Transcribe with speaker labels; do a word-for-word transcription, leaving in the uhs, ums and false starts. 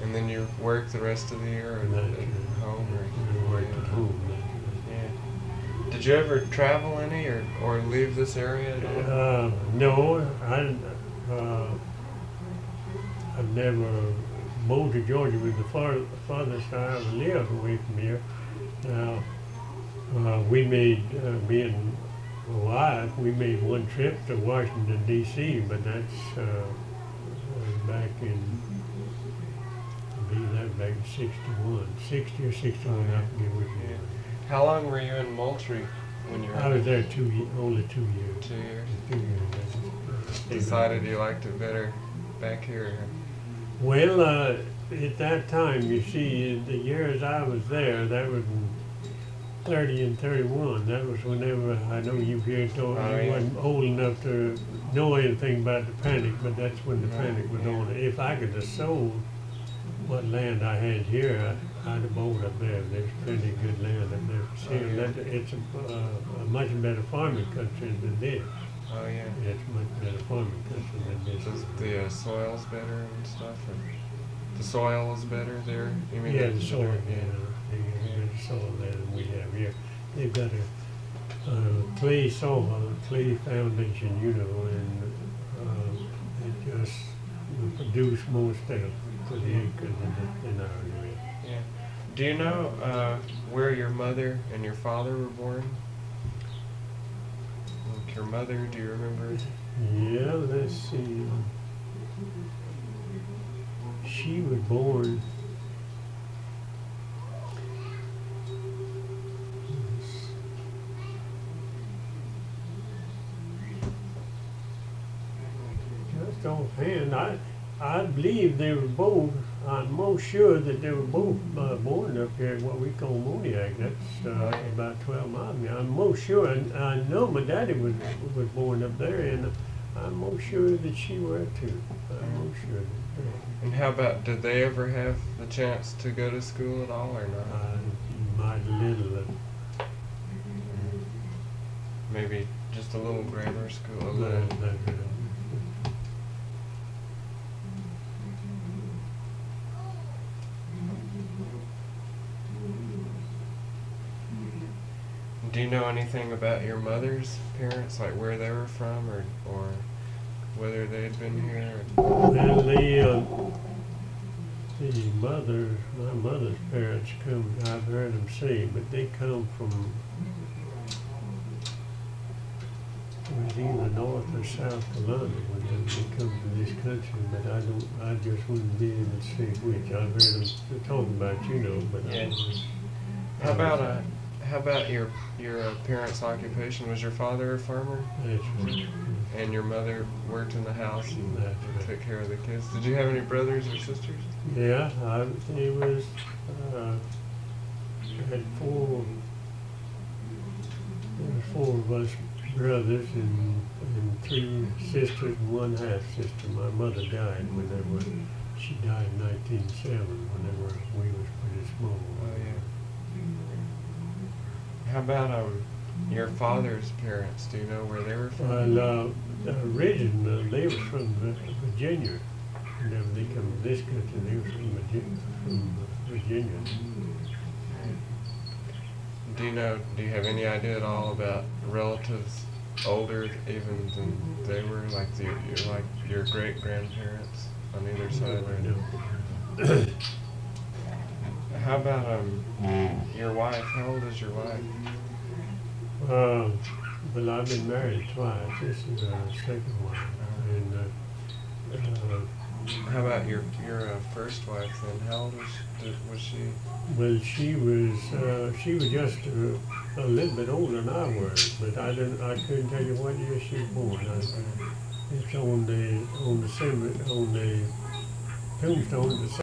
Speaker 1: And then you work the rest of the year at,
Speaker 2: That,
Speaker 1: at
Speaker 2: uh,
Speaker 1: home?
Speaker 2: I
Speaker 1: Or,
Speaker 2: worked at home.
Speaker 1: yeah. Did you ever travel any or, or leave this area at all?
Speaker 2: Uh, no, I, uh, I've never moved to Georgia. Was the far, farthest I ever lived away from here. Now, uh, we made, uh, me and my wife, we made one trip to Washington D C, but that's, uh, uh, back in, I believe that back in sixty-one, sixty or sixty-one, I forget which
Speaker 1: Yeah.
Speaker 2: year.
Speaker 1: How long were you in Moultrie when you were
Speaker 2: I was there two, ye- only two years.
Speaker 1: two years?
Speaker 2: Two years.
Speaker 1: Decided you liked it better back here?
Speaker 2: Well, uh, at that time, you see, the years I was there, that was in thirty and thirty-one. That was whenever, I know you here told
Speaker 1: Oh,
Speaker 2: me you
Speaker 1: yeah.
Speaker 2: wasn't old enough to know anything about the panic, but that's when the
Speaker 1: Right,
Speaker 2: panic was
Speaker 1: yeah.
Speaker 2: on. If I could have sold what land I had here, I- I'd have bought up there. There's plenty of good land up there for sale.
Speaker 1: Oh, yeah.
Speaker 2: That- It's a, uh, a much better farming country than this.
Speaker 1: Oh yeah.
Speaker 2: It's much better farming country than this.
Speaker 1: Does the uh, soil's better and stuff? Or the soil is better there? You mean
Speaker 2: Yeah,
Speaker 1: it's
Speaker 2: the soil,
Speaker 1: better?
Speaker 2: yeah, they got better soil there than we have here. They've got a, uh, clay soil, a clay foundation, you know, and, uh, it just will produce more stuff to the acres in, the- in our area.
Speaker 1: Yeah. Do you know uh, where your mother and your father were born? Like your mother, do you remember?
Speaker 2: Yeah, let's see. She was born. Just offhand, I, I believe they were both, I'm most sure that they were both uh, born up here at what we call Moniac. That's uh, about twelve miles from here. I'm most sure, and I know my daddy was, was born up there, and I'm most sure that she was too. I'm most sure. That,
Speaker 1: And how about, did they ever have the chance to go to school at all or not?
Speaker 2: uh, my little, uh,
Speaker 1: Maybe just a little grammar school, a
Speaker 2: that,
Speaker 1: little.
Speaker 2: that,
Speaker 1: Do you know anything about your mother's parents, like where they were from, or or whether they had been here? Or...
Speaker 2: Well, the, uh, the mother, my mother's parents come, I've heard them say, but they come from, it was either North or South Carolina when they, they come to this country, but I don't, I just wouldn't be able to say which. I've heard them talk about, you know, but I
Speaker 1: Yeah.
Speaker 2: don't.
Speaker 1: How about uh, how about your your uh, parents' occupation? Was your father a farmer,
Speaker 2: That's right.
Speaker 1: and your mother worked in the house and
Speaker 2: That's right.
Speaker 1: took care of the kids? Did you have any brothers or sisters?
Speaker 2: Yeah, I, it was, uh, I had four, there was four of us brothers and, and three sisters and one half sister. My mother died when they were, she died in nineteen oh seven when they were, we was pretty small.
Speaker 1: Oh yeah. How about um your father's parents? Do you know where they were from?
Speaker 2: Well, uh, originally, they were from Vi- Virginia. Whenever they come to this country, they were from Virginia, from Virginia.
Speaker 1: Do you know? Do you have any idea at all about relatives older even than they were, like the, your like your great grandparents on either side? Or
Speaker 2: No.
Speaker 1: how about um your wife? How old is your wife?
Speaker 2: Uh, well, I've been married twice. This is our second one. And, uh, uh,
Speaker 1: How about your your uh, first wife then? How old was she, was she?
Speaker 2: well, she was, uh, she was just a, a little bit older than I was, but I didn't, I couldn't tell you what year she was born. I, it's on the, on the cemetery, on the tombstone, the